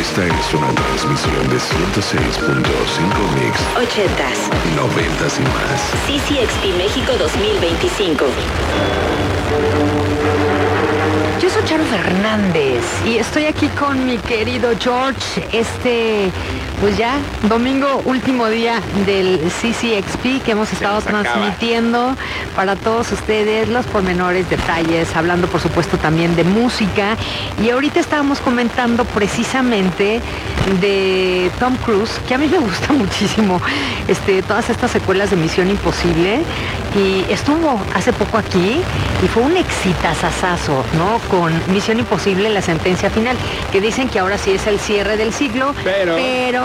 Esta es una transmisión de 106.5 Mix. 80s, 90s y más. CCXP México 2025. Yo soy Charo Fernández y estoy aquí con mi querido George. Pues ya, domingo, último día del CCXP que hemos estado transmitiendo para todos ustedes los pormenores, detalles, hablando por supuesto también de música. Y ahorita estábamos comentando precisamente de Tom Cruise, que a mí me gusta muchísimo, todas estas secuelas de Misión Imposible. Y estuvo hace poco aquí y fue un exitazazazo, ¿no? Con Misión Imposible, la sentencia final, que dicen que ahora sí es el cierre del siglo, pero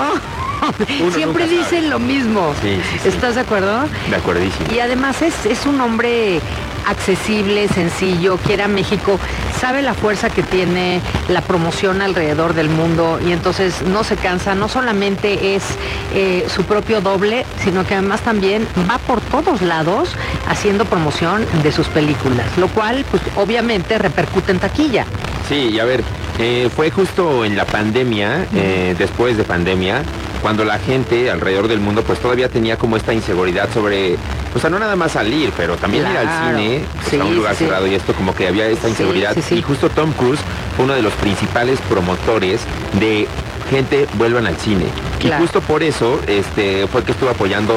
siempre dicen lo mismo. Sí. ¿Estás de acuerdo? De acuerdísimo. Y además es un hombre accesible, sencillo, quiere a México, sabe la fuerza que tiene la promoción alrededor del mundo y entonces no se cansa, no solamente es su propio doble, sino que además también va por todos lados haciendo promoción de sus películas, lo cual pues obviamente repercute en taquilla. Sí, y a ver, fue justo en la pandemia, después de pandemia, cuando la gente alrededor del mundo pues todavía tenía como esta inseguridad sobre, o sea, no nada más salir, pero también ir al cine, pues, a un lugar cerrado y esto como que había esta inseguridad. Y justo Tom Cruise fue uno de los principales promotores de gente vuelvan al cine. Claro. Y justo por eso fue que estuvo apoyando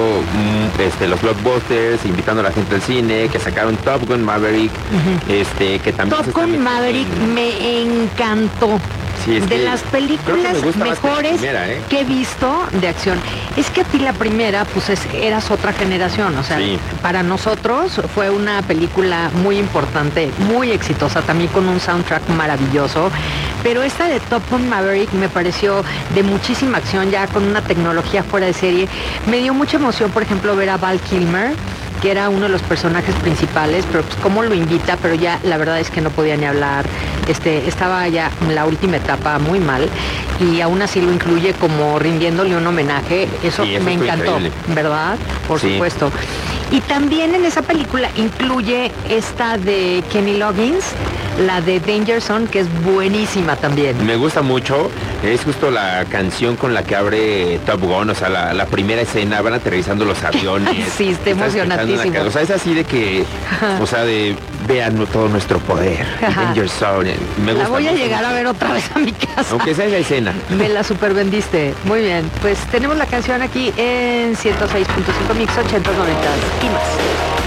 los blockbusters, invitando a la gente al cine, que sacaron Top Gun Maverick, que también Top Gun Maverick me encantó. Sí, de las películas mejores que he visto de acción. Es que a ti la primera, pues eras otra generación, o sea, para nosotros fue una película muy importante, muy exitosa, también con un soundtrack maravilloso, pero esta de Top Gun Maverick me pareció de muchísima acción, ya con una tecnología fuera de serie. Me dio mucha emoción, por ejemplo, ver a Val Kilmer, que era uno de los personajes principales, pero pues cómo lo invita, pero ya la verdad es que no podía ni hablar, estaba ya en la última etapa muy mal, y aún así lo incluye como rindiéndole un homenaje, eso me encantó, increíble. ¿Verdad? Por supuesto. Y también en esa película incluye esta de Kenny Loggins, la de Danger Zone, que es buenísima también. Me gusta mucho, es justo la canción con la que abre Top Gun, o sea, la primera escena, van aterrizando los aviones. Sí, está emocionantísimo. O sea, es así de que, o sea, de vean todo nuestro poder. Danger Zone. Me gusta. La voy a llegar a ver otra vez a mi casa. Aunque sea esa escena. Me la super vendiste. Muy bien. Pues tenemos la canción aquí en 106.5 Mix 80, 90 y más.